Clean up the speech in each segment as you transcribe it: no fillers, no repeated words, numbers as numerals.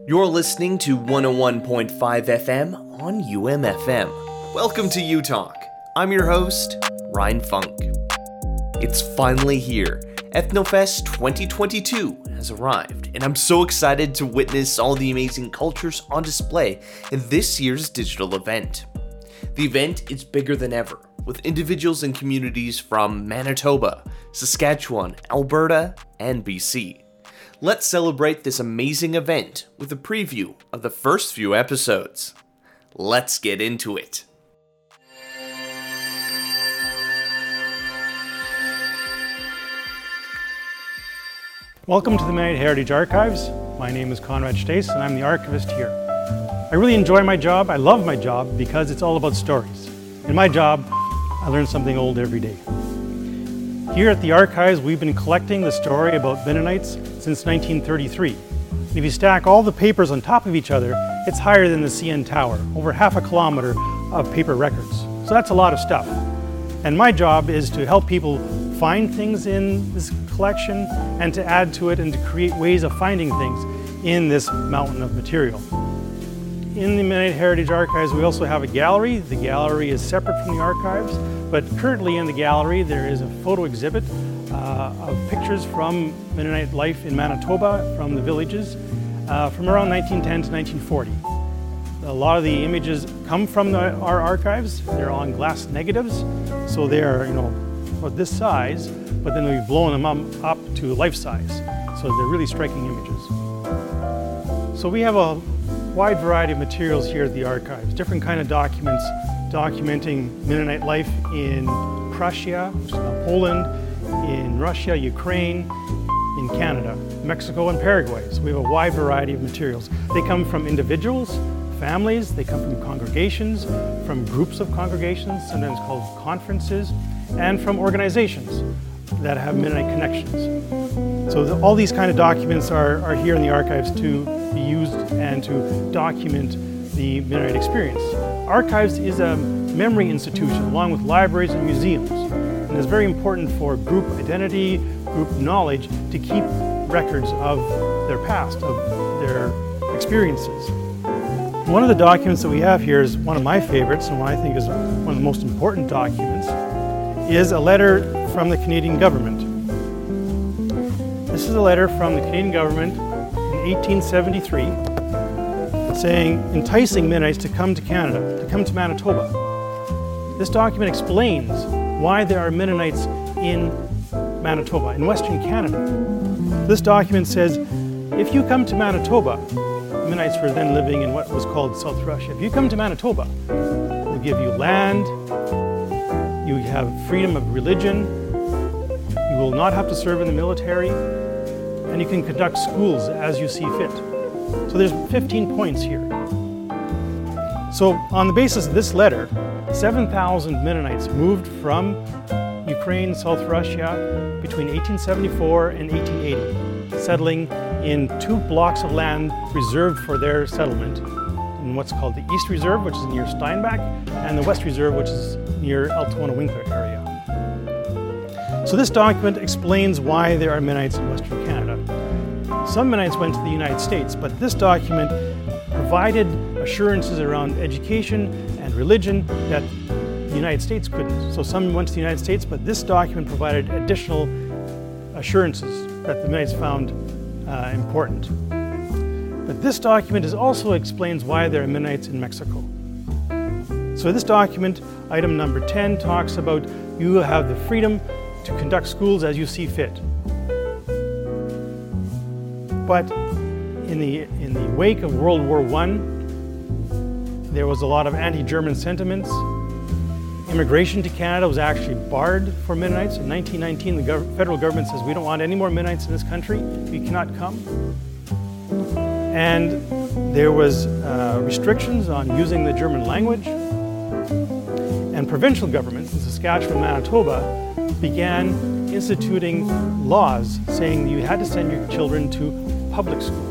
You're listening to 101.5 FM on UMFM. Welcome to U-Talk. I'm your host, Ryan Funk. It's finally here. Ethnofest 2022 has arrived, and I'm so excited to witness all the amazing cultures on display in this year's digital event. The event is bigger than ever, with individuals and communities from Manitoba, Saskatchewan, Alberta, and BC. Let's celebrate this amazing event with a preview of the first few episodes. Let's get into it. Welcome to the Mennonite Heritage Archives. My name is Conrad Stace and I'm the archivist here. I really enjoy my job. I love my job because it's all about stories. In my job, I learn something old every day. Here at the archives, we've been collecting the story about Mennonites since 1933. And if you stack all the papers on top of each other, it's higher than the CN Tower, over half a kilometer of paper records. So that's a lot of stuff. And my job is to help people find things in this collection and to add to it and to create ways of finding things in this mountain of material. In the Mennonite Heritage Archives, we also have a gallery. The gallery is separate from the archives, but currently in the gallery there is a photo exhibit of pictures from Mennonite life in Manitoba, from the villages, from around 1910 to 1940. A lot of the images come from our archives. They're on glass negatives, so they are, about this size, but then we've blown them up to life size. So they're really striking images. So we have a wide variety of materials here at the archives, different kind of documents documenting Mennonite life in Prussia, which is now Poland, in Russia, Ukraine, in Canada, Mexico, and Paraguay. So we have a wide variety of materials. They come from individuals, families, they come from congregations, from groups of congregations, sometimes called conferences, and from organizations that have Mennonite connections. So all these kind of documents are here in the archives to be used and to document the Mennonite experience. Archives is a memory institution along with libraries and museums, and it's very important for group identity, group knowledge, to keep records of their past, of their experiences. One of the documents that we have here is one of my favorites, and what I think is one of the most important documents, is a letter from the Canadian government. This is a letter from the Canadian government in 1873 saying, enticing Mennonites to come to Canada, to come to Manitoba. This document explains why there are Mennonites in Manitoba, in Western Canada. This document says, if you come to Manitoba, Mennonites were then living in what was called South Russia. If you come to Manitoba, we'll give you land, you have freedom of religion, you will not have to serve in the military, and you can conduct schools as you see fit. So there's 15 points here. So on the basis of this letter, 7,000 Mennonites moved from Ukraine, South Russia, between 1874 and 1880, settling in two blocks of land reserved for their settlement, in what's called the East Reserve, which is near Steinbach, and the West Reserve, which is near Altona-Winkler area. So this document explains why there are Mennonites in Western Canada. Some Mennonites went to the United States, but this document provided assurances around education and religion that the United States couldn't. So some went to the United States, but this document provided additional assurances that the Mennonites found important. But this document also explains why there are Mennonites in Mexico. So this document, item number 10, talks about you have the freedom to conduct schools as you see fit. But in the wake of World War I, there was a lot of anti-German sentiments. Immigration to Canada was actually barred for Mennonites. In 1919, the federal government says, we don't want any more Mennonites in this country. You cannot come. And there was restrictions on using the German language. And provincial governments in Saskatchewan, Manitoba, began instituting laws saying you had to send your children to public school.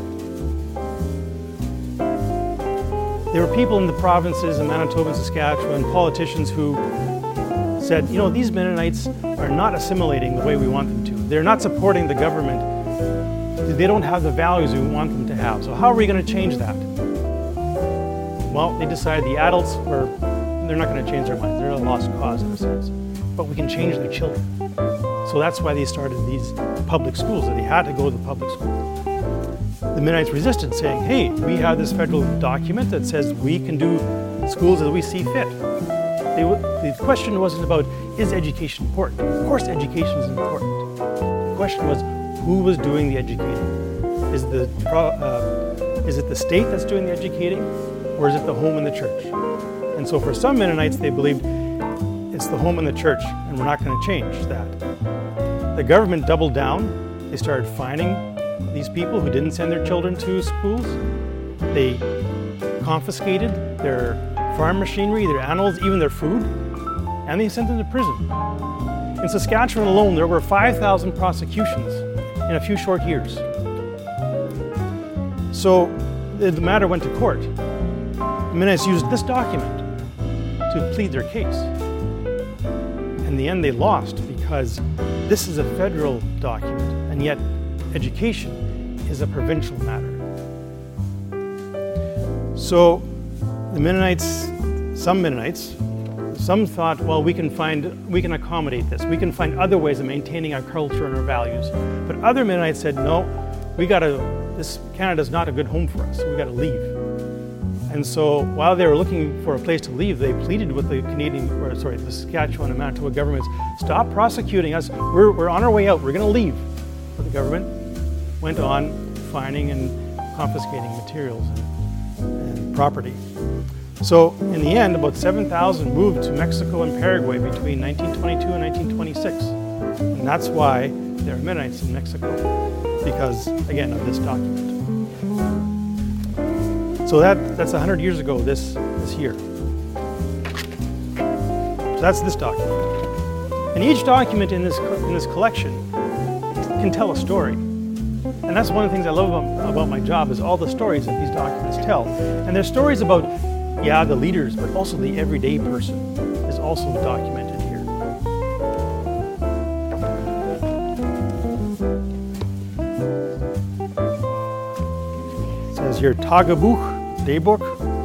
There were people in the provinces in Manitoba and Saskatchewan, politicians who said, these Mennonites are not assimilating the way we want them to. They're not supporting the government they don't have the values we want them to have. So how are we going to change that? Well, they decided the adults they're not going to change their minds. They're a lost cause in a sense. But we can change their children. So that's why they started these public schools, that they had to go to the public school. The Mennonites resisted, saying, hey, we have this federal document that says we can do schools as we see fit. The question wasn't about, is education important? Of course education is important. The question was, who was doing the educating? Is it the state that's doing the educating, or is it the home and the church? And so for some Mennonites, they believed it's the home and the church, and we're not going to change that. The government doubled down. They started fining these people who didn't send their children to schools. They confiscated their farm machinery, their animals, even their food, and they sent them to prison. In Saskatchewan alone, there were 5,000 prosecutions in a few short years. So the matter went to court. The Mennonites used this document to plead their case. In the end, they lost because this is a federal document, and yet education is a provincial matter. So the Mennonites, some thought, well, we can accommodate this. We can find other ways of maintaining our culture and our values. But other Mennonites said, no, Canada's not a good home for us. We got to leave. And so while they were looking for a place to leave, they pleaded with the the Saskatchewan and Manitoba governments, stop prosecuting us. We're on our way out. We're going to leave. But the government went on fining and confiscating materials and property. So in the end, about 7,000 moved to Mexico and Paraguay between 1922 and 1926. And that's why there are Mennonites in Mexico, because, again, of this document. So that's 100 years ago this year. So that's this document. And each document in this collection can tell a story. And that's one of the things I love about my job, is all the stories that these documents tell. And they're stories about, the leaders, but also the everyday person is also documented here. It says here, Tagebuch, Daybook.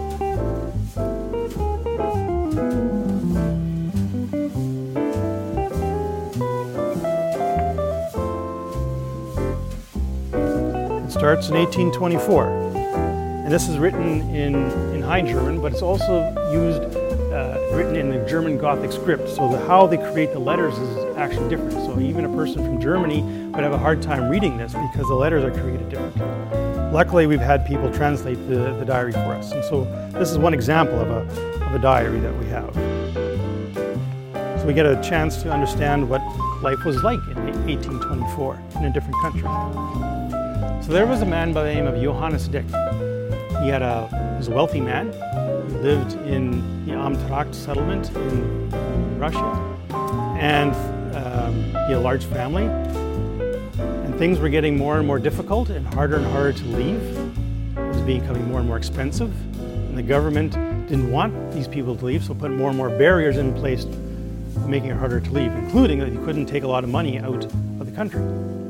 It starts in 1824. And this is written in High German, but it's also written in the German Gothic script. So how they create the letters is actually different. So even a person from Germany would have a hard time reading this because the letters are created differently. Luckily, we've had people translate the diary for us. And so this is one example of a diary that we have. So we get a chance to understand what life was like in 1824 in a different country. So there was a man by the name of Johannes Dick. He was a wealthy man. He lived in the Amtrak settlement in Russia. And he had a large family. And things were getting more and more difficult and harder to leave. It was becoming more and more expensive. And the government didn't want these people to leave, so put more and more barriers in place, making it harder to leave, including that you couldn't take a lot of money out of the country.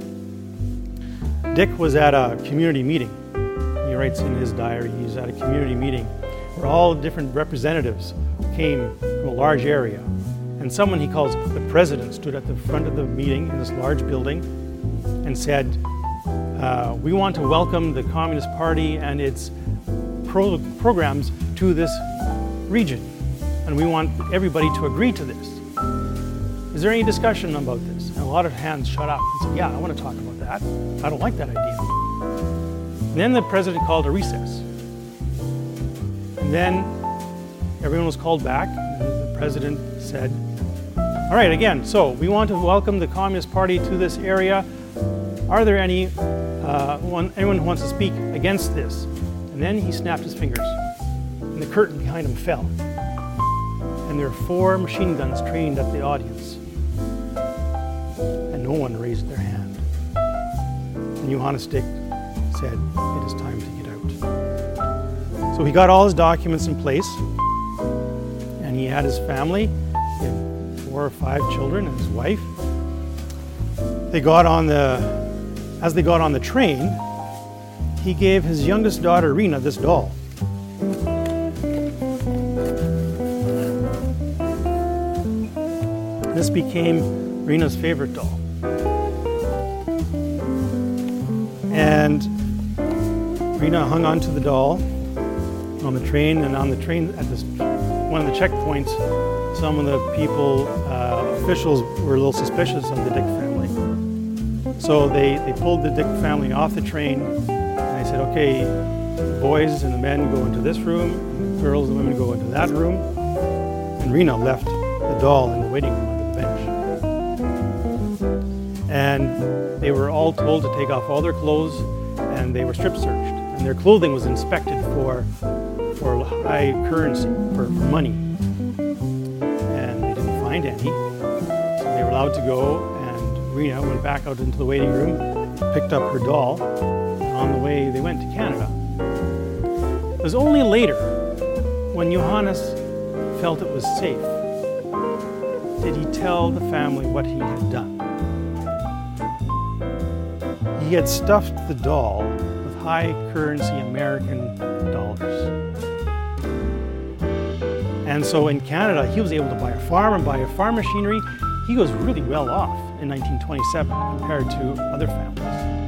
Dick was at a community meeting. He writes in his diary, he's at a community meeting where all different representatives came from a large area. And someone he calls the president stood at the front of the meeting in this large building and said, we want to welcome the Communist Party and its programs to this region. And we want everybody to agree to this. Is there any discussion about this? And a lot of hands shot up and said, yeah, I want to talk about that. I don't like that idea. And then the president called a recess. And then everyone was called back, and the president said, all right, again, so we want to welcome the Communist Party to this area. Are there anyone who wants to speak against this? And then he snapped his fingers, and the curtain behind him fell. And there were 4 machine guns trained at the audience. And no one raised their hand. And Johannes Dick said, it is time to get out. So he got all his documents in place, and he had his family. He had 4 or 5 children and his wife. They got on the As they got on the train, he gave his youngest daughter, Rena, this doll. This became Rena's favorite doll. And Rena hung onto the doll on the train, and on the train at one of the checkpoints, some of the officials were a little suspicious of the Dick family. So they pulled the Dick family off the train, and they said, okay, the boys and the men go into this room, and the girls and women go into that room. And Rena left the doll in the waiting room under the bench. And they were all told to take off all their clothes, and they were strip searched. And their clothing was inspected for high currency, for money. And they didn't find any. So they were allowed to go, and Rena went back out into the waiting room, picked up her doll, and on the way they went to Canada. It was only later, when Johannes felt it was safe, did he tell the family what he had done. He had stuffed the doll with high currency American dollars. And so in Canada, he was able to buy a farm and buy a farm machinery. He was really well off in 1927 compared to other families.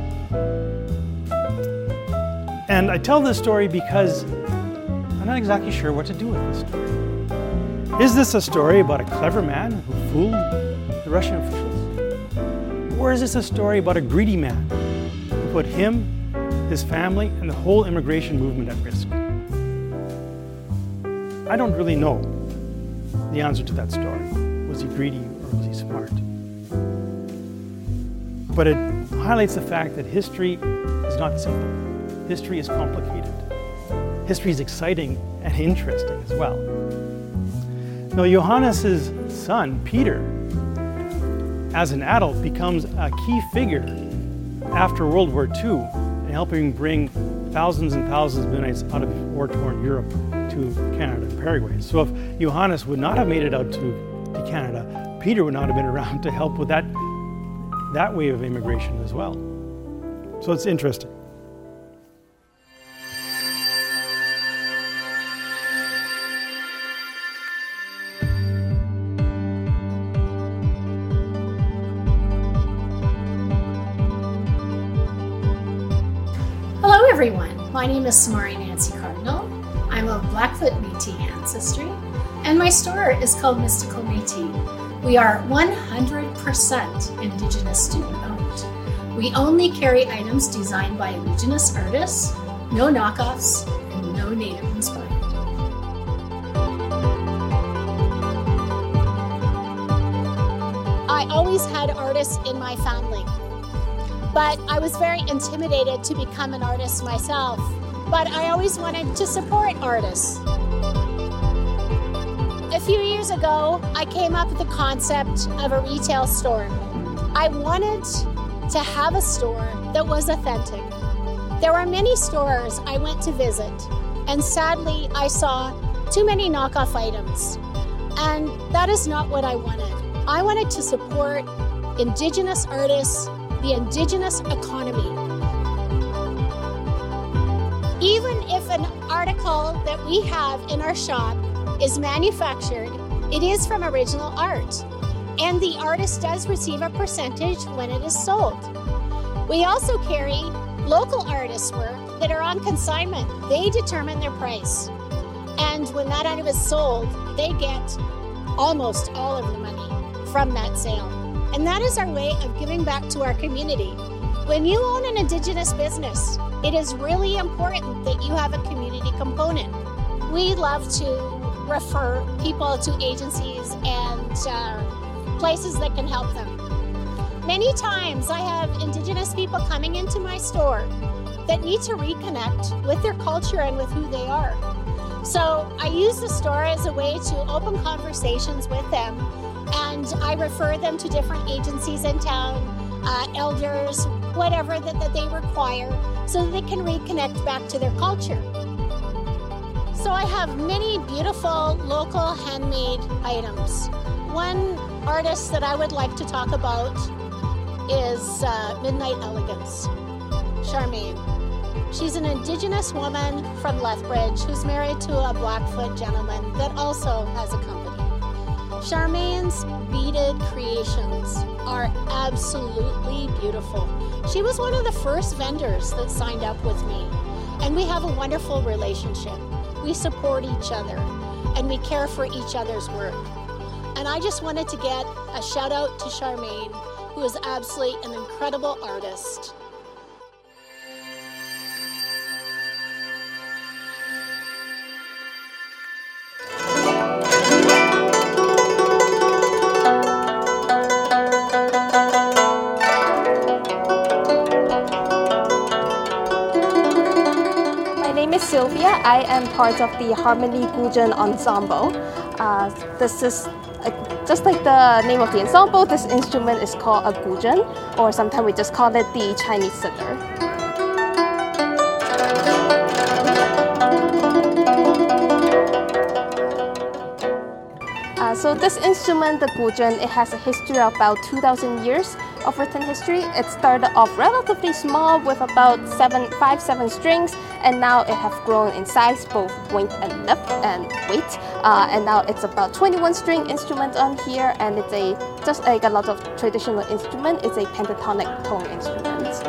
And I tell this story because I'm not exactly sure what to do with this story. Is this a story about a clever man who fooled the Russian officials? Or is this a story about a greedy man who put him, his family, and the whole immigration movement at risk? I don't really know the answer to that story. Was he greedy or was he smart? But it highlights the fact that history is not simple. History is complicated. History is exciting and interesting as well. Now, Johannes' son, Peter, as an adult, becomes a key figure after World War II in helping bring thousands and thousands of Mennonites out of war-torn Europe to Canada and Paraguay. So if Johannes would not have made it out to Canada, Peter would not have been around to help with that wave of immigration as well. So it's interesting. Hello everyone, my name is Samari Nancy Cardinal. I'm of Blackfoot Métis ancestry, and my store is called Mystical Métis. We are 100% Indigenous student owned. We only carry items designed by Indigenous artists, no knockoffs, and no native inspired. I always had artists in my family, but I was very intimidated to become an artist myself. But I always wanted to support artists. A few years ago, I came up with the concept of a retail store. I wanted to have a store that was authentic. There were many stores I went to visit, and sadly, I saw too many knockoff items. And that is not what I wanted. I wanted to support Indigenous artists, the Indigenous economy. Even if an article that we have in our shop is manufactured, it is from original art, and the artist does receive a percentage when it is sold. We also carry local artists' work that are on consignment. They determine their price, and when that item is sold, they get almost all of the money from that sale. And that is our way of giving back to our community. When you own an Indigenous business, it is really important that you have a community component. We love to refer people to agencies and places that can help them. Many times I have Indigenous people coming into my store that need to reconnect with their culture and with who they are. So I use the store as a way to open conversations with them, and I refer them to different agencies in town, elders, whatever that they require, so that they can reconnect back to their culture. So I have many beautiful local handmade items. One artist that I would like to talk about is Midnight Elegance, Charmaine. She's an Indigenous woman from Lethbridge who's married to a Blackfoot gentleman that also has a company. Charmaine's beaded creations are absolutely beautiful. She was one of the first vendors that signed up with me, and we have a wonderful relationship. We support each other, and we care for each other's work. And I just wanted to get a shout out to Charmaine, who is absolutely an incredible artist. Sylvia. I am part of the Harmony Guzheng Ensemble. This is just like the name of the ensemble. This instrument is called a guzheng, or sometimes we just call it the Chinese zither. So this instrument, the guzheng, it has a history of about 2,000 years of written history. It started off relatively small with about 5-7 strings, and now it has grown in size, both length and depth and weight. And now it's about 21 string instrument on here, and it's just like a lot of traditional instrument. It's a pentatonic tone instrument.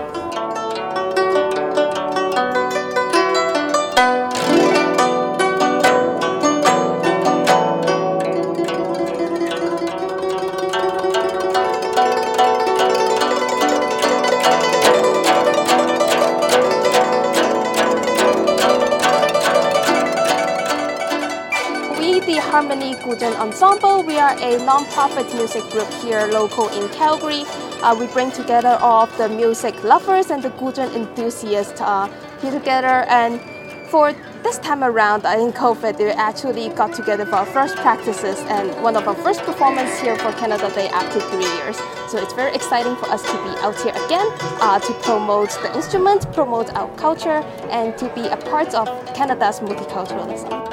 Harmony Guzheng Ensemble. We are a non-profit music group here local in Calgary. We bring together all of the music lovers and the guzheng enthusiasts here together. And for this time around, in COVID, we actually got together for our first practices and one of our first performances here for Canada Day after 3 years. So it's very exciting for us to be out here again, to promote the instrument, promote our culture, and to be a part of Canada's multiculturalism.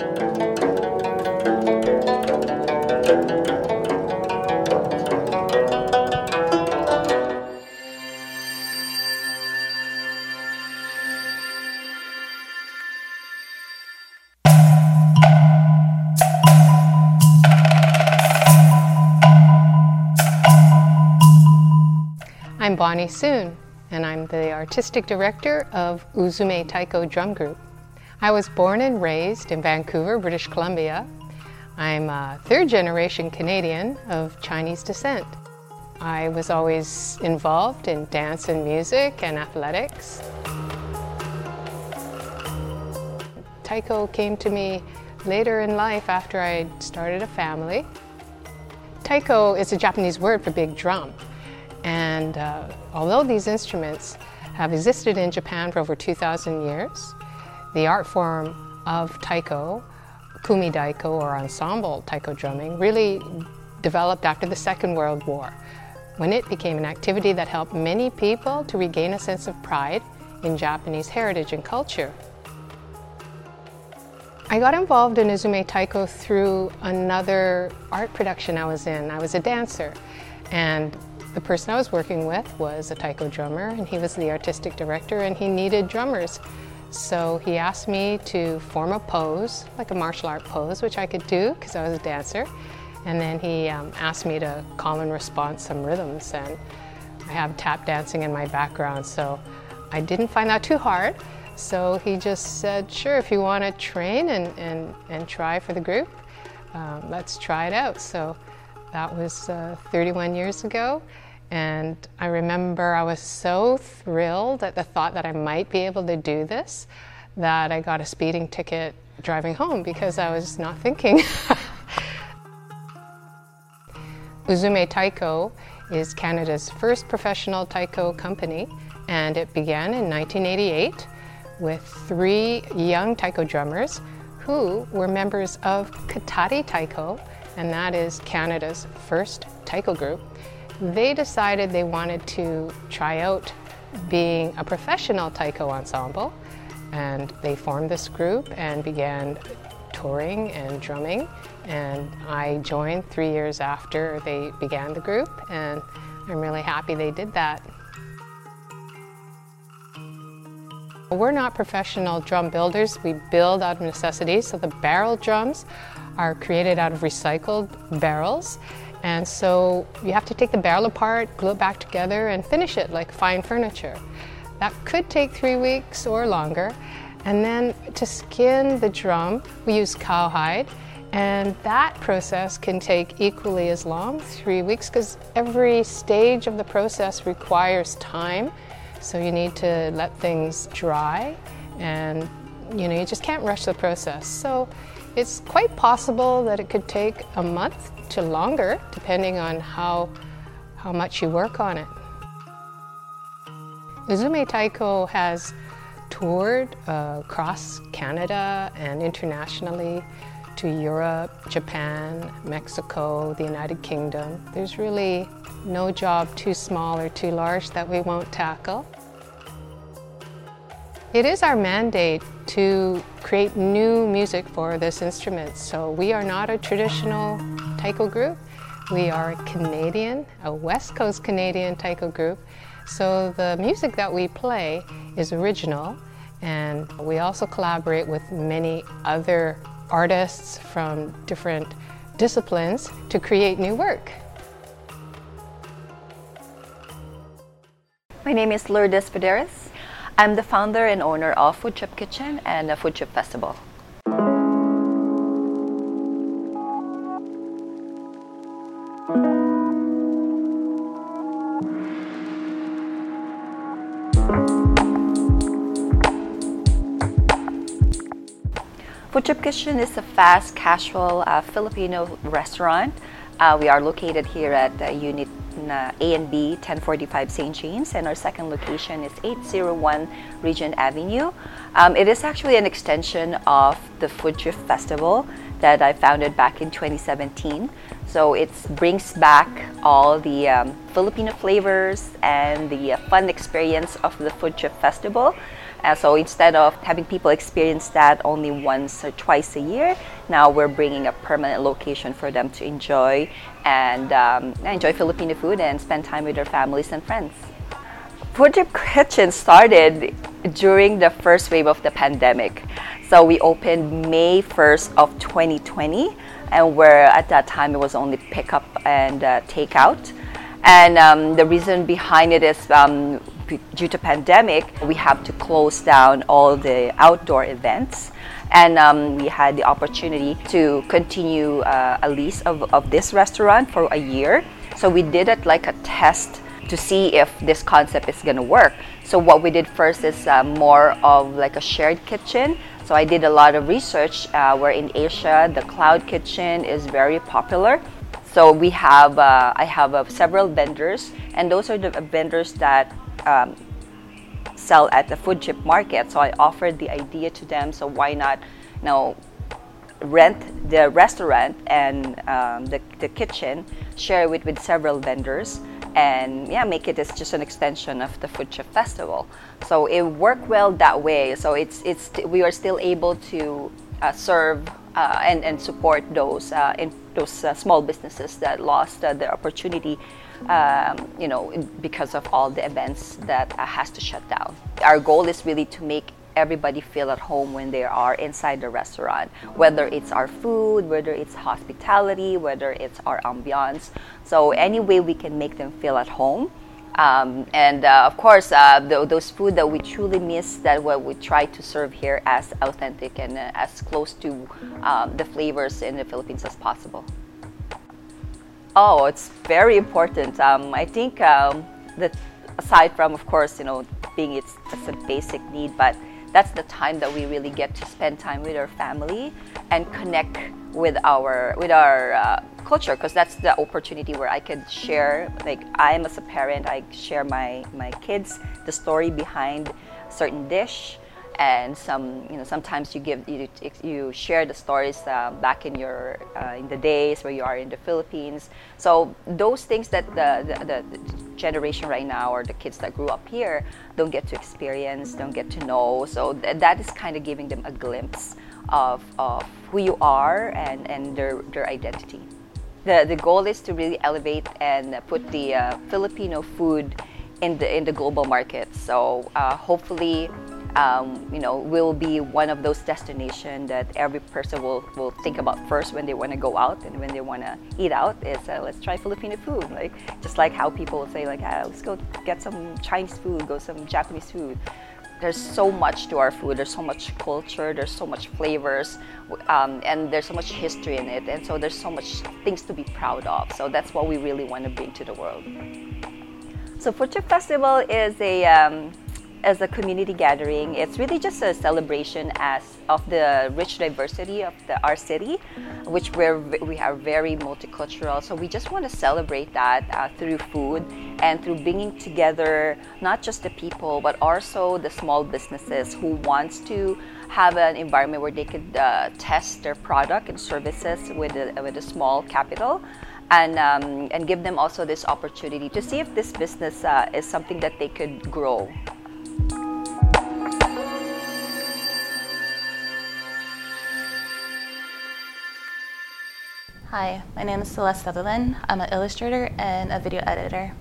I'm Bonnie Soon, and I'm the artistic director of Uzume Taiko Drum Group. I was born and raised in Vancouver, British Columbia. I'm a third-generation Canadian of Chinese descent. I was always involved in dance and music and athletics. Taiko came to me later in life after I started a family. Taiko is a Japanese word for big drum. And although these instruments have existed in Japan for over 2,000 years, the art form of taiko, kumidaiko or ensemble taiko drumming, really developed after the Second World War, when it became an activity that helped many people to regain a sense of pride in Japanese heritage and culture. I got involved in Uzume Taiko through another art production I was in. I was a dancer, and the person I was working with was a taiko drummer, and he was the artistic director, and he needed drummers. So he asked me to form a pose, like a martial art pose, which I could do because I was a dancer. And then he asked me to call and respond some rhythms, and I have tap dancing in my background, so I didn't find that too hard. So he just said, sure, if you want to train and try for the group, let's try it out. So that was 31 years ago, and I remember I was so thrilled at the thought that I might be able to do this that I got a speeding ticket driving home because I was not thinking. Uzume Taiko is Canada's first professional taiko company, and it began in 1988 with 3 young taiko drummers who were members of Katari Taiko, and that is Canada's first taiko group. They decided they wanted to try out being a professional taiko ensemble, and they formed this group and began touring and drumming, and I joined 3 years after they began the group, and I'm really happy they did that. We're not professional drum builders. We build out of necessity. So the barrel drums are created out of recycled barrels. And so you have to take the barrel apart, glue it back together, and finish it like fine furniture. That could take 3 weeks or longer. And then to skin the drum, we use cowhide. And that process can take equally as long, 3 weeks, because every stage of the process requires time. So you need to let things dry, and you just can't rush the process. So it's quite possible that it could take a month to longer, depending on how much you work on it. Uzume Taiko has toured across Canada and internationally to Europe, Japan, Mexico, the United Kingdom. There's really no job too small or too large that we won't tackle. It is our mandate to create new music for this instrument. So we are not a traditional taiko group. We are a Canadian, a West Coast Canadian taiko group. So the music that we play is original, and we also collaborate with many other artists from different disciplines to create new work. My name is Lourdes Federes. I'm the founder and owner of Food Trip Kitchen and the Food Trip Festival. Food Trip Kitchen is a fast, casual Filipino restaurant. We are located here at Unit A and B, 1045 St. James, and our second location is 801 Regent Avenue. It is actually an extension of the Food Trip Festival that I founded back in 2017. So it brings back all the Filipino flavors and the fun experience of the Food Trip Festival. So instead of having people experience that only once or twice a year, now we're bringing a permanent location for them to enjoy and enjoy Filipino food and spend time with their families and friends. Food Trip Kitchen started during the first wave of the pandemic. So we opened May 1st of 2020, and where at that time it was only pickup and takeout. And the reason behind it is due to pandemic, we have to close down all the outdoor events, and we had the opportunity to continue a lease of this restaurant for a year. So we did it like a test to see if this concept is going to work. So what we did first is more of like a shared kitchen. So I did a lot of research where in Asia the cloud kitchen is very popular. So we have I have several vendors, and those are the vendors that sell at the Food Trip market. So I offered the idea to them, so why not rent the restaurant and the kitchen, share it with several vendors, and make it as just an extension of the Food Trip Festival. So it worked well that way. So we are still able to serve and support those small businesses that lost the opportunity because of all the events that has to shut down. Our goal is really to make everybody feel at home when they are inside the restaurant, whether it's our food, whether it's hospitality, whether it's our ambiance. So any way we can make them feel at home. Of course, those food that we truly miss, that what we try to serve here as authentic and as close to the flavors in the Philippines as possible. Oh, it's very important. I think that aside from, of course, being it's a basic need, but that's the time that we really get to spend time with our family and connect with our culture, because that's the opportunity where I could share, like I am as a parent, I share my kids the story behind a certain dish, and sometimes you share the stories back in the days where you are in the Philippines. So those things that the generation right now, or the kids that grew up here, don't get to experience, don't get to know. So that is kind of giving them a glimpse of who you are and their identity. The goal is to really elevate and put the Filipino food in the global market. So hopefully, we'll be one of those destinations that every person will think about first when they want to go out and when they want to eat out is let's try Filipino food. Like just like how people will say like let's go get some Chinese food, go some Japanese food. There's so much to our food. There's so much culture. There's so much flavors, and there's so much history in it. And so there's so much things to be proud of. So that's what we really want to bring to the world. So Food Trip Festival is as a community gathering. It's really just a celebration of the rich diversity of our city, which we are very multicultural. So we just want to celebrate that through food and through bringing together not just the people, but also the small businesses who wants to have an environment where they could test their product and services with a small capital. And give them also this opportunity to see if this business is something that they could grow. Hi, my name is Celeste Sutherland. I'm an illustrator and a video editor.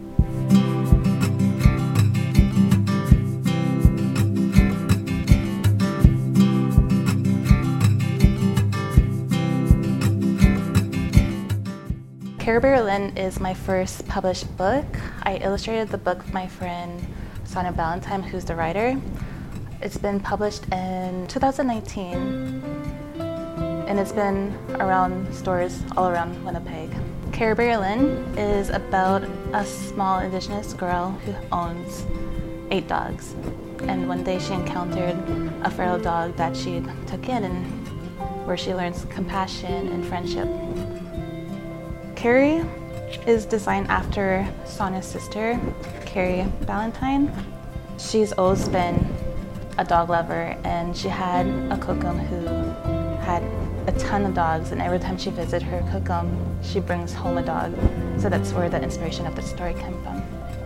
Care Bear Lynn is my first published book. I illustrated the book with my friend Sonia Ballantyne, who's the writer. It's been published in 2019. And it's been around stores all around Winnipeg. Care Bear Lynn is about a small Indigenous girl who owns 8 dogs. And one day she encountered a feral dog that she took in and where she learns compassion and friendship. Carrie is designed after Sonia's sister, Carrie Ballantyne. She's always been a dog lover, and she had a kokum who had a ton of dogs, and every time she visits her kokum, she brings home a dog. So that's where the inspiration of the story came from.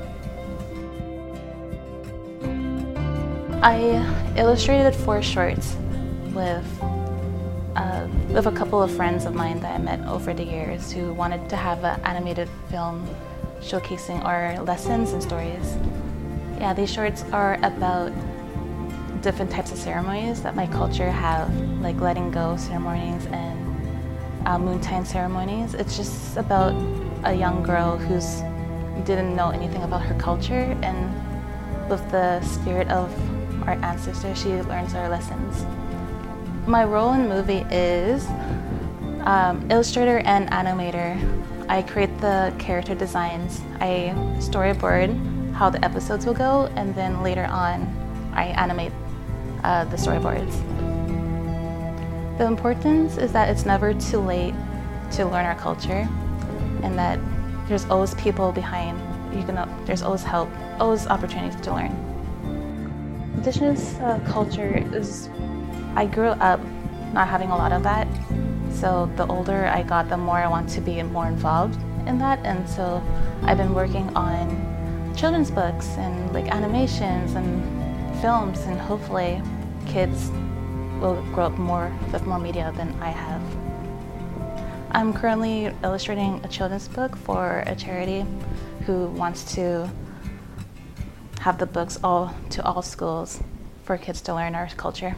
I illustrated 4 shorts with a couple of friends of mine that I met over the years who wanted to have an animated film showcasing our lessons and stories. Yeah, these shorts are about different types of ceremonies that my culture have, like letting go ceremonies and moontime ceremonies. It's just about a young girl who didn't know anything about her culture, and with the spirit of our ancestors, she learns our lessons. My role in the movie is illustrator and animator. I create the character designs. I storyboard how the episodes will go, and then later on, I animate the storyboards. The importance is that it's never too late to learn our culture, and that there's always people behind. There's always help, always opportunities to learn. Indigenous culture is, I grew up not having a lot of that, so the older I got, the more I want to be more involved in that, and so I've been working on children's books and like animations and films, and hopefully kids will grow up with more media than I have. I'm currently illustrating a children's book for a charity who wants to have the books to all schools for kids to learn our culture.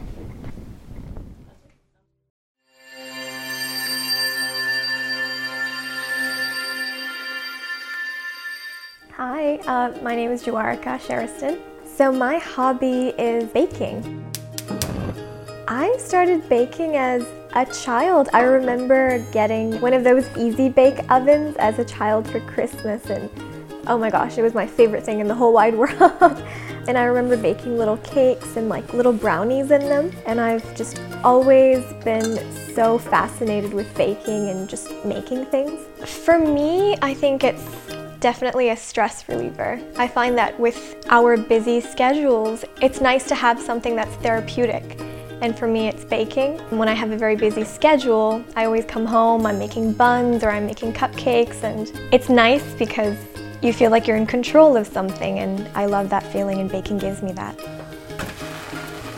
Hi, my name is Jawarika Sheriston. So my hobby is baking. I started baking as a child. I remember getting one of those Easy Bake ovens as a child for Christmas, and oh my gosh, it was my favorite thing in the whole wide world. And I remember baking little cakes and like little brownies in them, and I've just always been so fascinated with baking and just making things. For me, I think it's definitely a stress reliever. I find that with our busy schedules, it's nice to have something that's therapeutic. And for me, it's baking. When I have a very busy schedule, I always come home, I'm making buns or I'm making cupcakes, and it's nice because you feel like you're in control of something, and I love that feeling, and baking gives me that.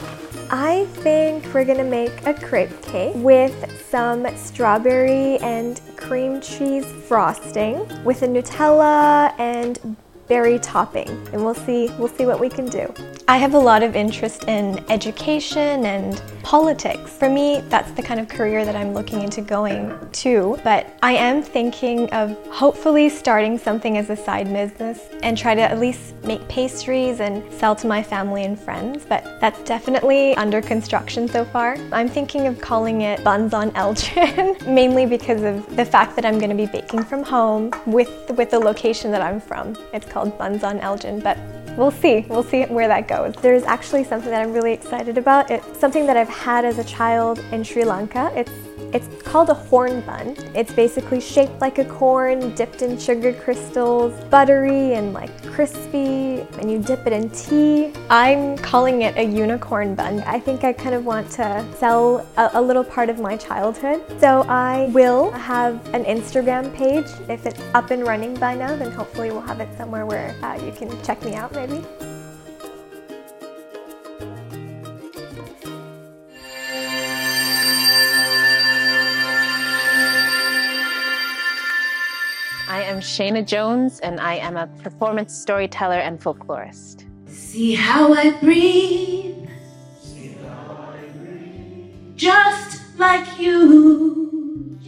I think we're gonna make a crepe cake with some strawberry and cream cheese frosting with a Nutella and berry topping, and we'll see what we can do. I have a lot of interest in education and politics. For me, that's the kind of career that I'm looking into going to, but I am thinking of hopefully starting something as a side business and try to at least make pastries and sell to my family and friends, but that's definitely under construction so far. I'm thinking of calling it Buns on Elgin, mainly because of the fact that I'm going to be baking from home with the location that I'm from. It's called Buns on Elgin, but we'll see where that goes. There's actually something that I'm really excited about. It's something that I've had as a child in Sri Lanka. It's called a horn bun. It's basically shaped like a corn, dipped in sugar crystals, buttery and like crispy, and you dip it in tea. I'm calling it a unicorn bun. I think I kind of want to sell a little part of my childhood. So I will have an Instagram page. If it's up and running by now, then hopefully we'll have it somewhere where you can check me out maybe. I am Shayna Jones, and I am a performance storyteller and folklorist. See how I breathe, just like you.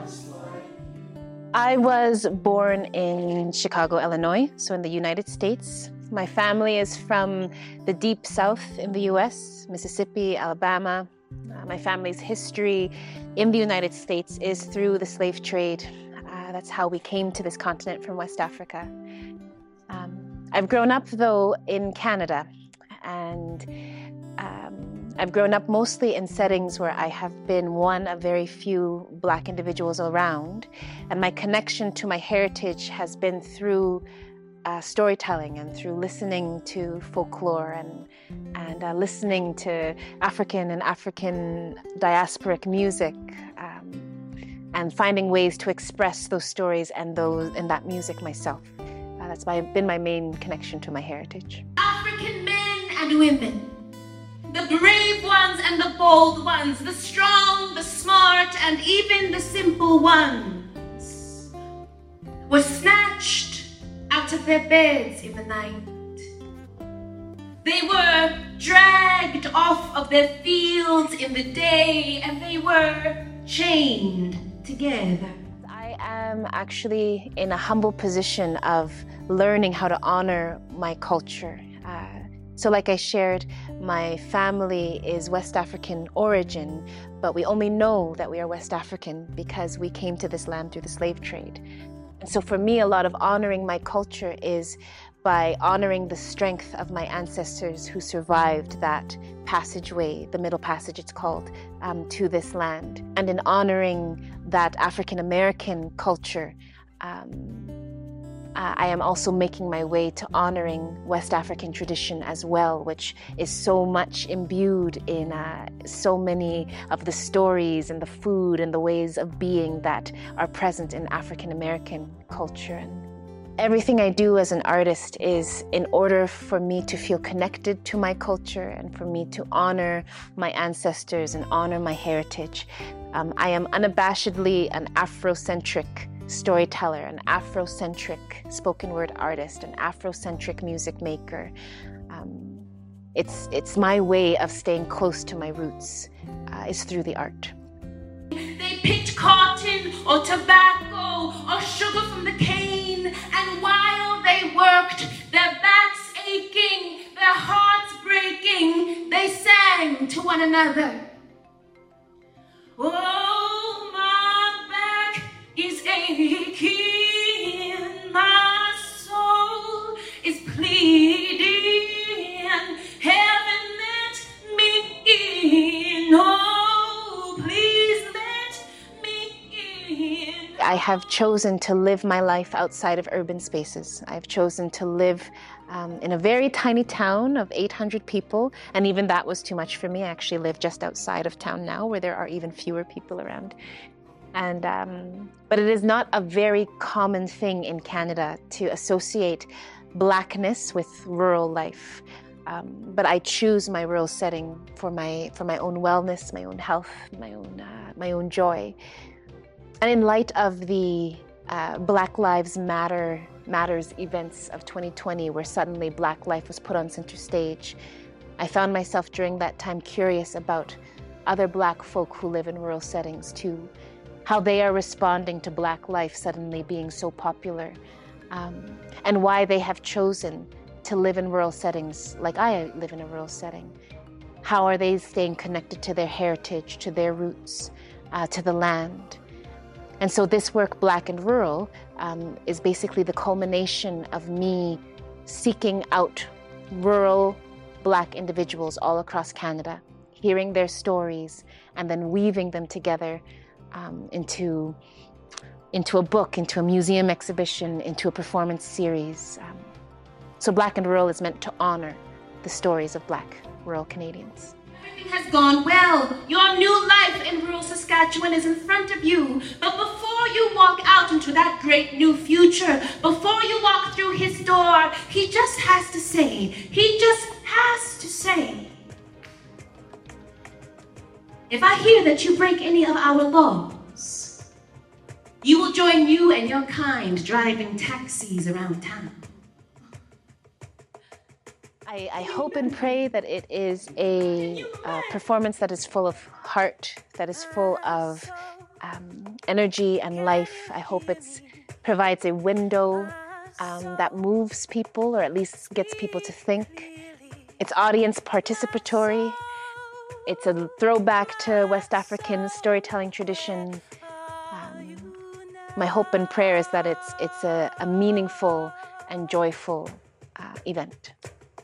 I was born in Chicago, Illinois, so in the United States. My family is from the deep south in the US, Mississippi, Alabama. My family's history in the United States is through the slave trade. That's how we came to this continent from West Africa. I've grown up, though, in Canada, and I've grown up mostly in settings where I have been one of very few Black individuals around, and my connection to my heritage has been through storytelling and through listening to folklore and listening to African and African diasporic music. And finding ways to express those stories and that music myself. That's been my main connection to my heritage. African men and women, the brave ones and the bold ones, the strong, the smart, and even the simple ones, were snatched out of their beds in the night. They were dragged off of their fields in the day, and they were chained together. I am actually in a humble position of learning how to honor my culture. So like I shared, my family is West African origin, but we only know that we are West African because we came to this land through the slave trade. And so for me, a lot of honoring my culture is by honoring the strength of my ancestors who survived that passageway, the Middle Passage it's called, to this land. And in honoring that African American culture, I am also making my way to honoring West African tradition as well, which is so much imbued in so many of the stories and the food and the ways of being that are present in African American culture. And everything I do as an artist is in order for me to feel connected to my culture and for me to honor my ancestors and honor my heritage. I am unabashedly an Afrocentric storyteller, an Afrocentric spoken word artist, an Afrocentric music maker. It's my way of staying close to my roots, is through the art. They picked cotton or tobacco or sugar from the cane, and while they worked, their backs aching, their hearts breaking, they sang to one another. Oh, my back is aching, my soul is pleading, heaven let me in, oh, please let me in. I have chosen to live my life outside of urban spaces. I've chosen to live in a very tiny town of 800 people, and even that was too much for me. I actually live just outside of town now, where there are even fewer people around. And but it is not a very common thing in Canada to associate Blackness with rural life. but I choose my rural setting for my own wellness, my own health, my own joy. And in light of the Black Lives Matters events of 2020, where suddenly Black life was put on center stage, I found myself during that time curious about other Black folk who live in rural settings too, how they are responding to Black life suddenly being so popular, and why they have chosen to live in rural settings like I live in a rural setting. How are they staying connected to their heritage, to their roots, to the land? And so this work, Black and Rural, is basically the culmination of me seeking out rural Black individuals all across Canada, hearing their stories, and then weaving them together into a book, into a museum exhibition, into a performance series. So Black and Rural is meant to honor the stories of Black rural Canadians. Everything has gone well. Your new life in rural Saskatchewan is in front of you. But before you walk out into that great new future, before you walk through his door, he just has to say, if I hear that you break any of our laws, you will join you and your kind driving taxis around town. I hope and pray that it is a performance that is full of heart, that is full of energy and life. I hope it provides a window that moves people, or at least gets people to think. It's audience participatory. It's a throwback to West African storytelling tradition. My hope and prayer is that it's a meaningful and joyful event.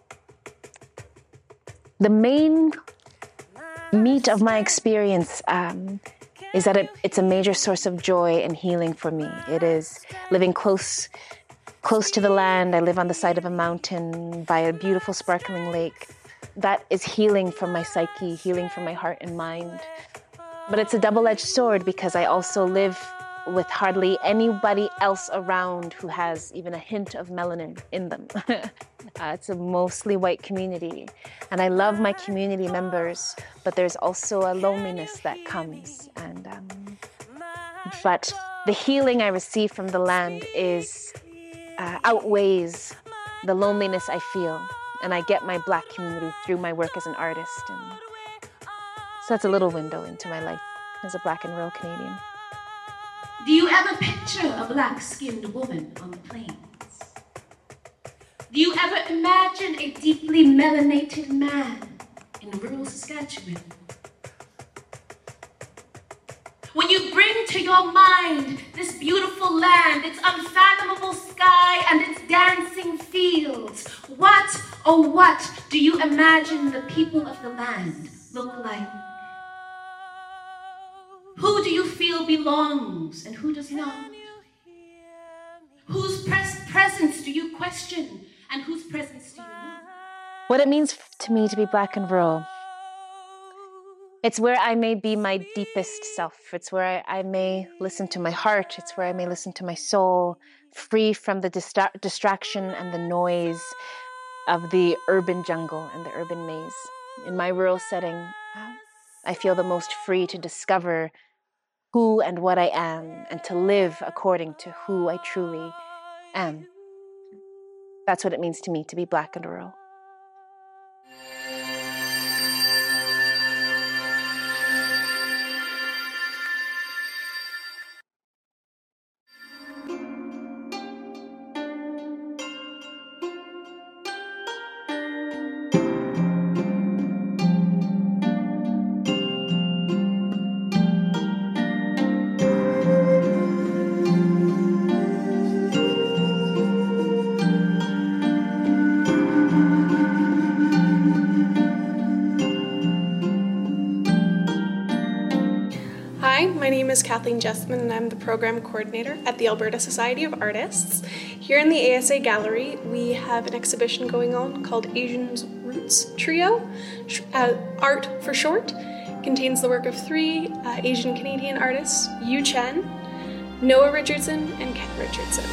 The main meat of my experience is that it's a major source of joy and healing for me. It is living close to the land. I live on the side of a mountain by a beautiful sparkling lake. That is healing for my psyche, healing for my heart and mind. But it's a double-edged sword because I also live with hardly anybody else around who has even a hint of melanin in them. It's a mostly white community. And I love my community members, but there's also a loneliness that comes. But the healing I receive from the land outweighs the loneliness I feel. And I get my Black community through my work as an artist. And so that's a little window into my life as a Black and rural Canadian. Do you ever picture a black-skinned woman on the plains? Do you ever imagine a deeply melanated man in rural Saskatchewan? When you bring to your mind this beautiful land, its unfathomable sky and its dancing fields, what, oh what, do you imagine the people of the land look like? Who do you feel belongs and who does not? Whose presence do you question and whose presence do you know? What it means to me to be Black and rural, it's where I may be my deepest self. It's where I may listen to my heart. It's where I may listen to my soul, free from the distraction and the noise of the urban jungle and the urban maze. In my rural setting, I feel the most free to discover who and what I am and to live according to who I truly am. That's what it means to me to be Black and rural. My name is Kathleen Jessman and I'm the program coordinator at the Alberta Society of Artists. Here in the ASA Gallery, we have an exhibition going on called Asians Roots Trio. Art for short contains the work of three Asian Canadian artists, Yu Chen, Noah Richardson, and Ken Richardson.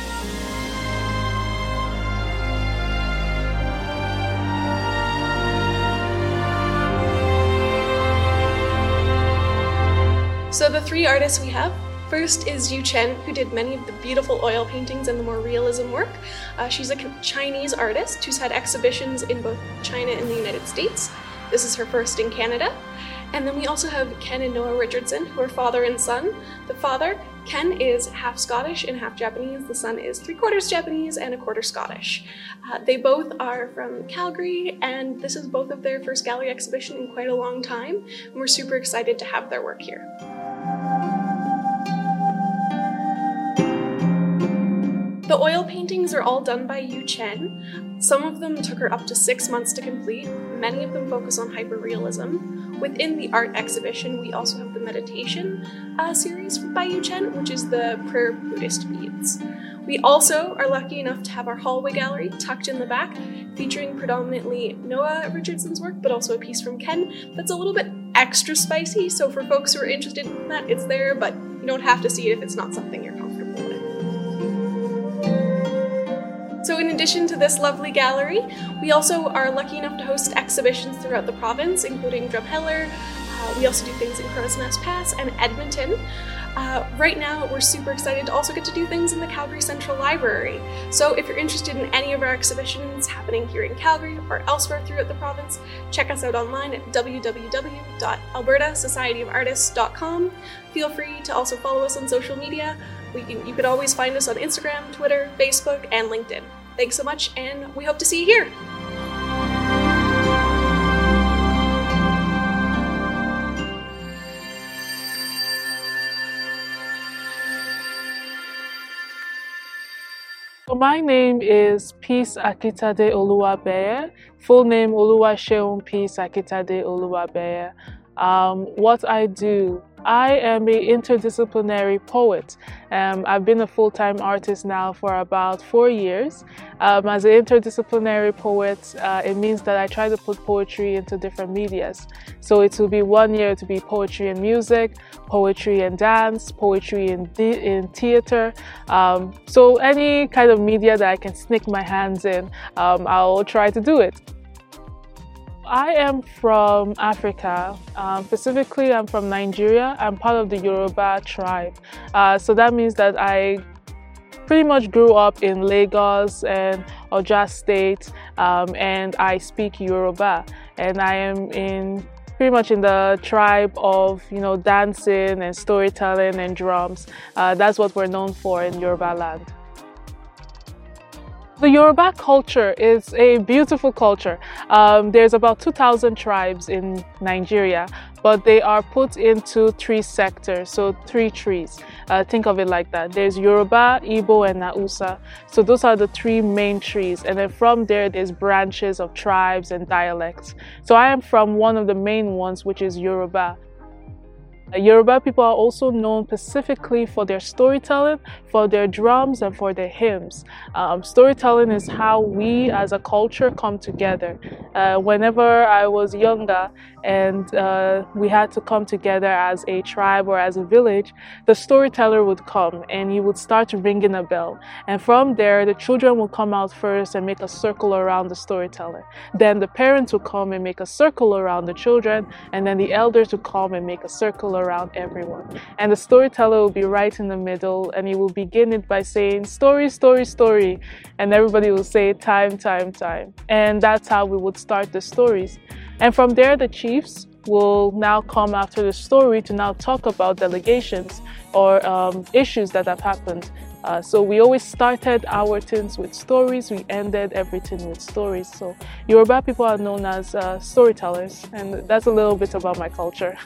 So the three artists we have, first is Yu Chen, who did many of the beautiful oil paintings and the more realism work. She's a Chinese artist who's had exhibitions in both China and the United States. This is her first in Canada. And then we also have Ken and Noah Richardson, who are father and son. The father, Ken, is half Scottish and half Japanese. The son is 3/4 Japanese and 1/4 Scottish. They both are from Calgary, and this is both of their first gallery exhibition in quite a long time. And we're super excited to have their work here. The oil paintings are all done by Yu Chen. Some of them took her up to 6 months to complete. Many of them focus on hyperrealism. Within the art exhibition, we also have the meditation series by Yu Chen, which is the prayer Buddhist beads. We also are lucky enough to have our hallway gallery tucked in the back, featuring predominantly Noah Richardson's work, but also a piece from Ken that's a little bit extra spicy. So for folks who are interested in that, it's there, but you don't have to see it if it's not something you're comfortable with. So in addition to this lovely gallery, we also are lucky enough to host exhibitions throughout the province, including Drumheller. We also do things in Crow's Nest Pass and Edmonton. Right now, we're super excited to also get to do things in the Calgary Central Library. So if you're interested in any of our exhibitions happening here in Calgary or elsewhere throughout the province, check us out online at www.albertasocietyofartists.com. Feel free to also follow us on social media. You can always find us on Instagram, Twitter, Facebook, and LinkedIn. Thanks so much, and we hope to see you here. My name is Peace Akitade Oluwabeye, full name Oluwaseun Peace Akitade Oluwabeye. What I do, I am an interdisciplinary poet. I've been a full-time artist now for about 4 years. As an interdisciplinary poet, it means that I try to put poetry into different medias. So it will be 1 year to be poetry and music, poetry and dance, poetry in theater. So any kind of media that I can sneak my hands in, I'll try to do it. I am from Africa. Specifically, I'm from Nigeria. I'm part of the Yoruba tribe. So that means that I pretty much grew up in Lagos and Oja State, and I speak Yoruba. And I am pretty much in the tribe of, dancing and storytelling and drums. That's what we're known for in Yoruba land. The Yoruba culture is a beautiful culture. There's about 2,000 tribes in Nigeria, but they are put into 3 sectors, so 3 trees. Think of it like that. There's Yoruba, Igbo, and Hausa. So those are the 3 main trees. And then from there's branches of tribes and dialects. So I am from one of the main ones, which is Yoruba. Yoruba people are also known specifically for their storytelling, for their drums, and for their hymns. Storytelling is how we as a culture come together. Whenever I was younger and we had to come together as a tribe or as a village, the storyteller would come and he would start ringing a bell. And from there, the children will come out first and make a circle around the storyteller. Then the parents will come and make a circle around the children, and then the elders will come and make a circle around everyone. And the storyteller will be right in the middle, and he will begin it by saying, "Story, story, story." And everybody will say, "Time, time, time." And that's how we would start the stories. And from there, the chiefs will now come after the story to now talk about delegations or issues that have happened. So we always started our things with stories, we ended everything with stories. So Yoruba people are known as storytellers, and that's a little bit about my culture.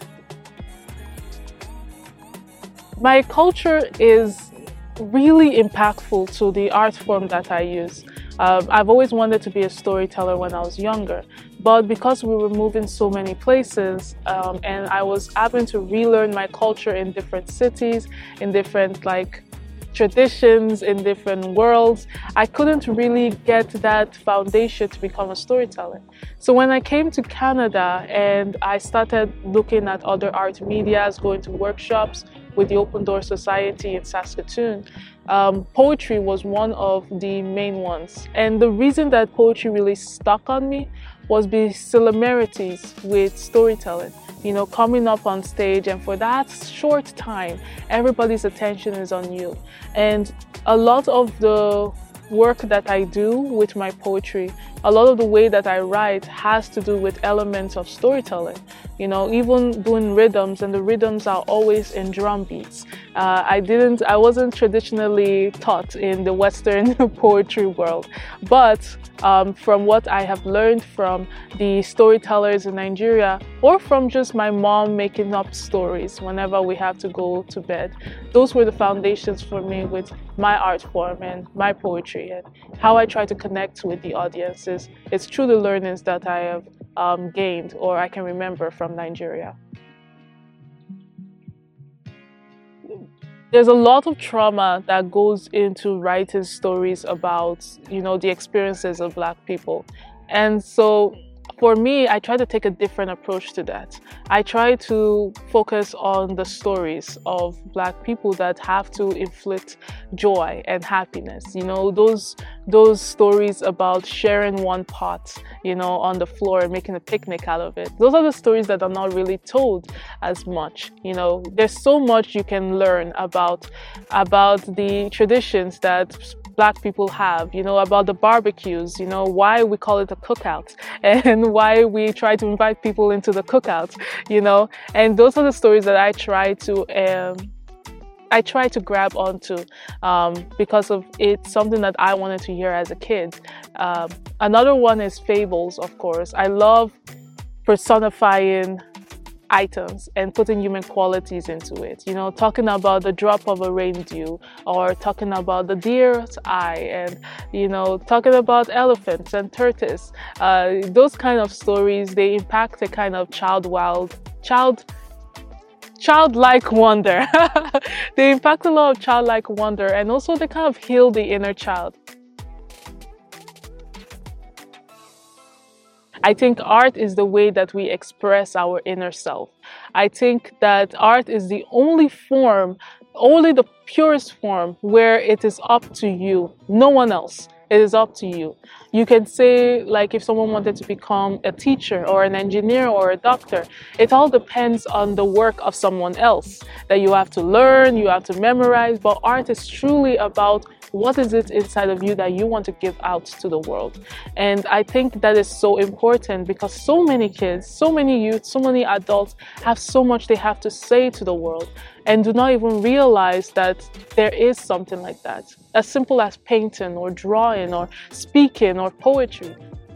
My culture is really impactful to the art form that I use. I've always wanted to be a storyteller when I was younger, but because we were moving so many places and I was having to relearn my culture in different cities, in different traditions, in different worlds, I couldn't really get that foundation to become a storyteller. So when I came to Canada and I started looking at other art medias, going to workshops with the Open Door Society in Saskatoon, poetry was one of the main ones. And the reason that poetry really stuck on me was the similarities with storytelling. You know, coming up on stage, and for that short time, everybody's attention is on you. And a lot of the work that I do with my poetry, a lot of the way that I write has to do with elements of storytelling. You know, even doing rhythms, and the rhythms are always in drum beats. I wasn't traditionally taught in the Western poetry world, but from what I have learned from the storytellers in Nigeria, or from just my mom making up stories whenever we have to go to bed, those were the foundations for me with my art form and my poetry, and how I try to connect with the audiences. It's through the learnings that I have gained, or I can remember from Nigeria. There's a lot of trauma that goes into writing stories about, you know, the experiences of Black people. And so for me, I try to take a different approach to that. I try to focus on the stories of Black people that have to inflict joy and happiness. You know, those stories about sharing one pot, you know, on the floor and making a picnic out of it. Those are the stories that are not really told as much. You know, there's so much you can learn about the traditions that Black people have, you know, about the barbecues, you know, why we call it a cookout, and why we try to invite people into the cookout, you know, and those are the stories that I try to grab onto because of it's something that I wanted to hear as a kid. Another one is fables, of course. I love personifying items and putting human qualities into it, you know, talking about the drop of a rain dew, or talking about the deer's eye, and, you know, talking about elephants and tortoise. Those kind of stories, they impact a kind of childlike wonder. They impact a lot of childlike wonder, and also they kind of heal the inner child. I think art is the way that we express our inner self. I think that art is the only form, only the purest form, where it is up to you, no one else. It is up to you. You can say, like, if someone wanted to become a teacher or an engineer or a doctor, it all depends on the work of someone else that you have to learn, you have to memorize. But art is truly about what is it inside of you that you want to give out to the world. And I think that is so important, because so many kids, so many youth, so many adults have so much they have to say to the world, and do not even realize that there is something like that, as simple as painting or drawing or speaking or poetry.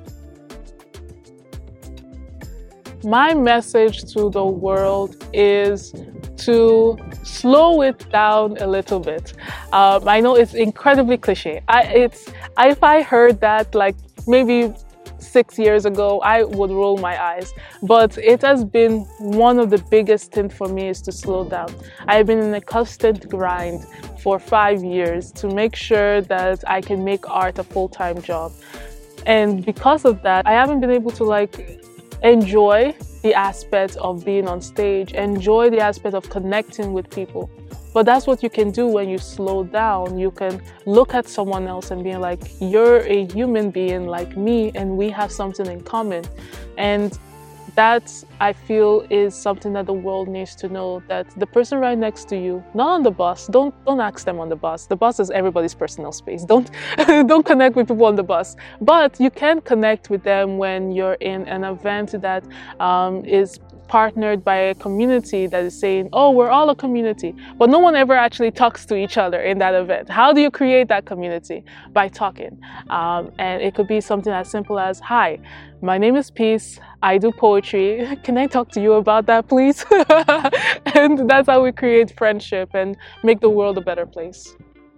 My message to the world is to slow it down a little bit. I know it's incredibly cliche. If I heard that like maybe 6 years ago, I would roll my eyes. But it has been one of the biggest things for me, is to slow down. I've been in a constant grind for 5 years to make sure that I can make art a full-time job. And because of that, I haven't been able to enjoy the aspect of being on stage, enjoy the aspect of connecting with people. But that's what you can do when you slow down. You can look at someone else and be like, you're a human being like me, and we have something in common. And that, I feel, is something that the world needs to know, that the person right next to you, not on the bus, don't ask them on the bus. The bus is everybody's personal space. Don't connect with people on the bus. But you can connect with them when you're in an event that is partnered by a community that is saying, oh, we're all a community, but no one ever actually talks to each other in that event. How do you create that community? By talking. And it could be something as simple as, hi, my name is Peace, I do poetry, can I talk to you about that, please? And that's how we create friendship and make the world a better place.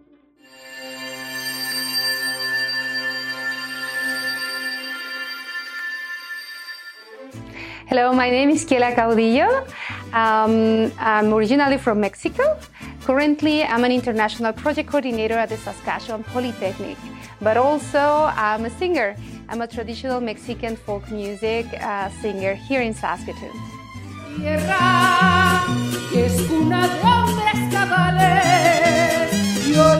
Hello, my name is Kiela Caudillo. I'm originally from Mexico. Currently, I'm an international project coordinator at the Saskatchewan Polytechnic, but also I'm a singer. I'm a traditional Mexican folk music singer here in Saskatoon.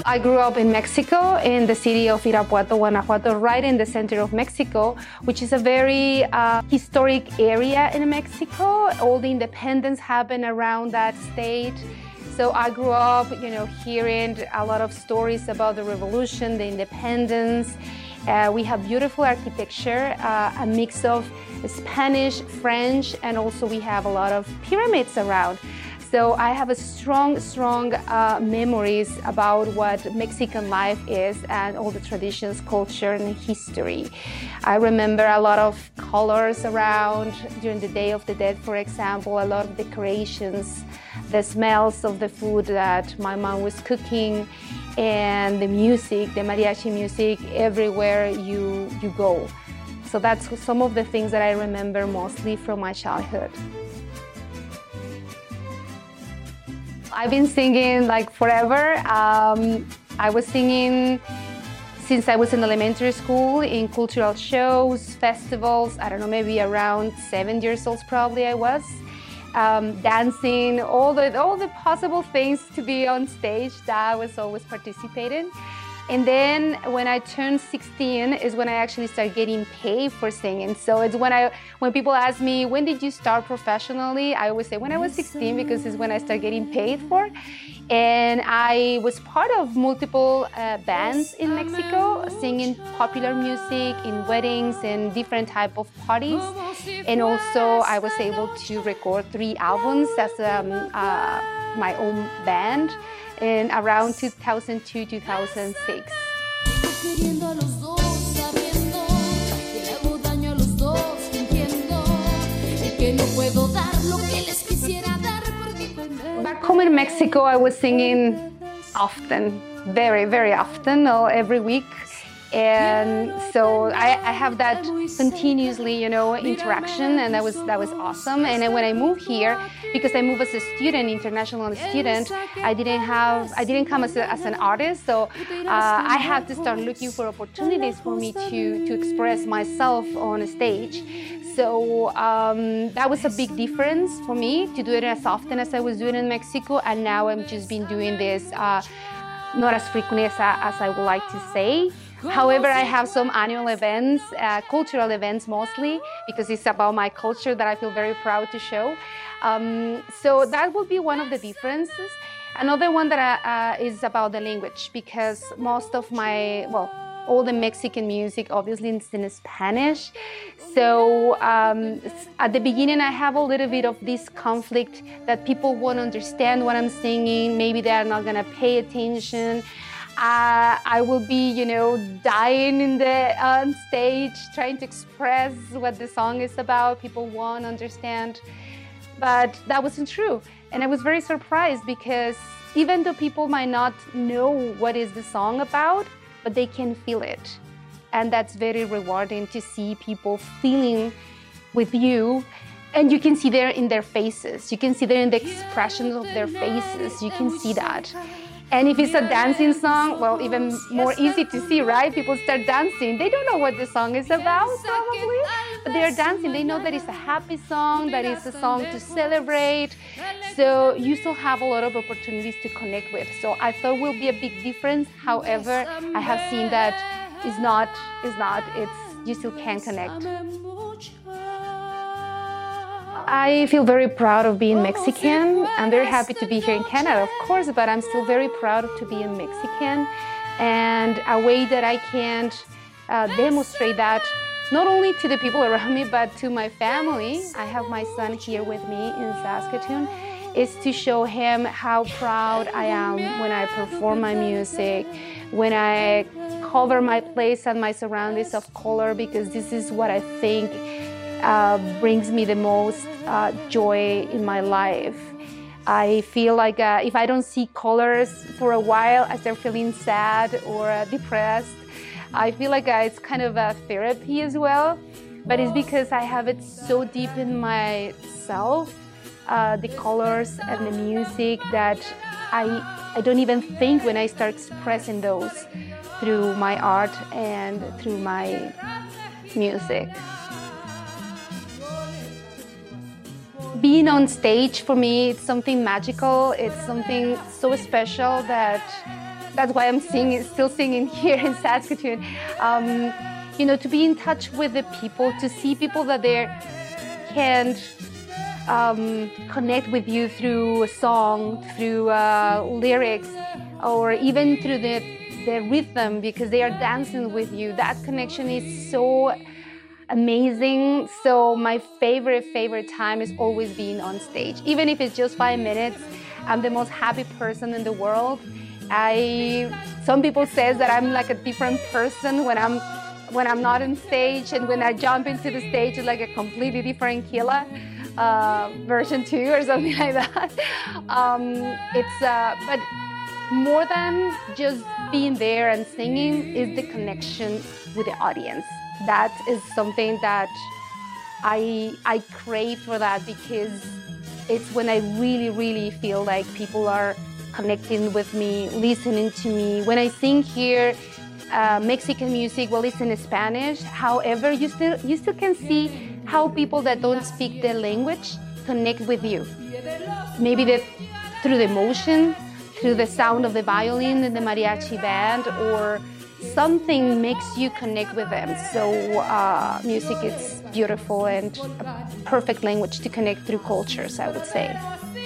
I grew up in Mexico, in the city of Irapuato, Guanajuato, right in the center of Mexico, which is a very historic area in Mexico. All the independence happened around that state. So I grew up, hearing a lot of stories about the revolution, the independence. We have beautiful architecture, a mix of Spanish, French, and also we have a lot of pyramids around. So I have a strong memories about what Mexican life is and all the traditions, culture, and history. I remember a lot of colors around during the Day of the Dead, for example, a lot of decorations, the smells of the food that my mom was cooking, and the music, the mariachi music, everywhere you go. So that's some of the things that I remember mostly from my childhood. I've been singing like forever. I was singing since I was in elementary school, in cultural shows, festivals. I don't know, maybe around 7 years old probably I was. Dancing, all the possible things to be on stage that I was always participating. And then when I turned 16 is when I actually started getting paid for singing. So it's when people ask me, when did you start professionally? I always say when I was 16 because it's when I started getting paid for. And I was part of multiple bands in Mexico, singing popular music in weddings and different type of parties. And also I was able to record 3 albums as my own band in around 2002-2006. Back home in Mexico, I was singing often, very, very often, every week. And so I have that continuously, interaction, and that was awesome. And then when I moved here, because I moved as a student, international student, I didn't come as an artist, so I had to start looking for opportunities for me to express myself on a stage. So that was a big difference for me to do it as often as I was doing in Mexico, and now I'm just been doing this not as frequently as I would like to say. However, I have some annual events, cultural events mostly, because it's about my culture that I feel very proud to show. So that will be one of the differences. Another one that is about the language, because most of all the Mexican music obviously is in Spanish. So at the beginning I have a little bit of this conflict that people won't understand what I'm singing, maybe they are not gonna pay attention. I will be, dying on stage, trying to express what the song is about. People won't understand, but that wasn't true. And I was very surprised because even though people might not know what is the song about, but they can feel it. And that's very rewarding to see people feeling with you. And you can see there in their faces. You can see there in the expressions of their faces. You can see that. And if it's a dancing song, well, even more easy to see, right? People start dancing. They don't know what the song is about, probably, but they are dancing. They know that it's a happy song, that it's a song to celebrate. So you still have a lot of opportunities to connect with. So I thought will be a big difference. However, I have seen that you still can connect. I feel very proud of being Mexican. I'm very happy to be here in Canada, of course, but I'm still very proud to be a Mexican. And a way that I can demonstrate that not only to the people around me, but to my family. I have my son here with me in Saskatoon, is to show him how proud I am when I perform my music, when I cover my place and my surroundings of color, because this is what I think brings me the most joy in my life. I feel like if I don't see colors for a while, I start feeling sad or depressed. I feel like it's kind of a therapy as well, but it's because I have it so deep in myself, the colors and the music, that I don't even think when I start expressing those through my art and through my music. Being on stage for me, it's something magical. It's something so special that that's why I'm still singing here in Saskatoon. To be in touch with the people, to see people that they can connect with you through a song, through lyrics, or even through the rhythm, because they are dancing with you. That connection is so amazing. So my favorite time is always being on stage. Even if it's just 5 minutes, I'm the most happy person in the world. Some people say that I'm like a different person when I'm not on stage, and when I jump into the stage, it's like a completely different Kila, version 2 or something like that. But more than just being there and singing is the connection with the audience. That is something that I crave for that, because it's when I really feel like people are connecting with me, listening to me. When I sing here, Mexican music, well, it's in Spanish. However, you still can see how people that don't speak the language connect with you. Maybe through the emotion, through the sound of the violin in the mariachi band, or something makes you connect with them. So music is beautiful and a perfect language to connect through cultures, I would say.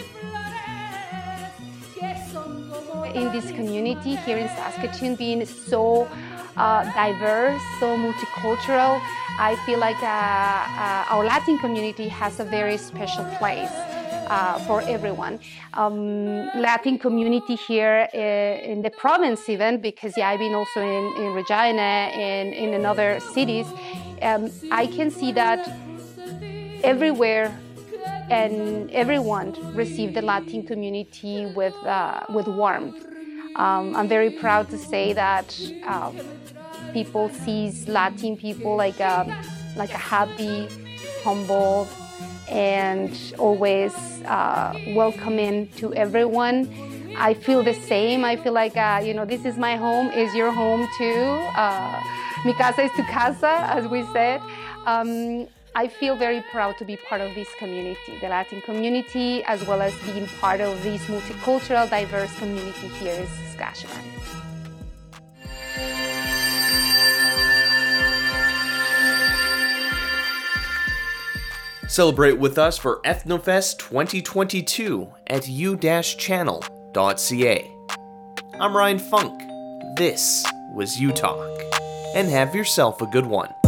In this community here in Saskatoon, being so diverse, so multicultural, I feel like our Latin community has a very special place for everyone. Latin community here in the province even, because I've been also in Regina and in other cities, I can see that everywhere and everyone received the Latin community with warmth. I'm very proud to say that people see Latin people like a happy, humble, and always welcoming to everyone. I feel the same. I feel like, this is my home, is your home too. Mi casa es tu casa, as we said. I feel very proud to be part of this community, the Latin community, as well as being part of this multicultural, diverse community here in Saskatchewan. Celebrate with us for Ethnofest 2022 at u-channel.ca. I'm Ryan Funk. This was U Talk, and have yourself a good one.